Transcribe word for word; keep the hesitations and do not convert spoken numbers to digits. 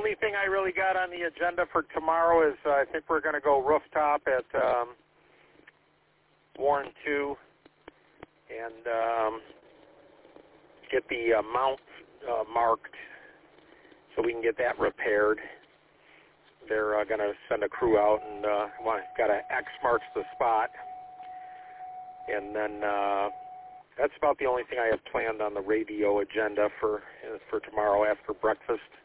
only thing I really got on the agenda for tomorrow is uh, I think we're going to go rooftop at um, Warren two and um, get the uh, mount uh, marked so we can get that repaired. They're uh, going to send a crew out and uh, want, got to X marks the spot. And then uh, that's about the only thing I have planned on the radio agenda for uh, for tomorrow after breakfast.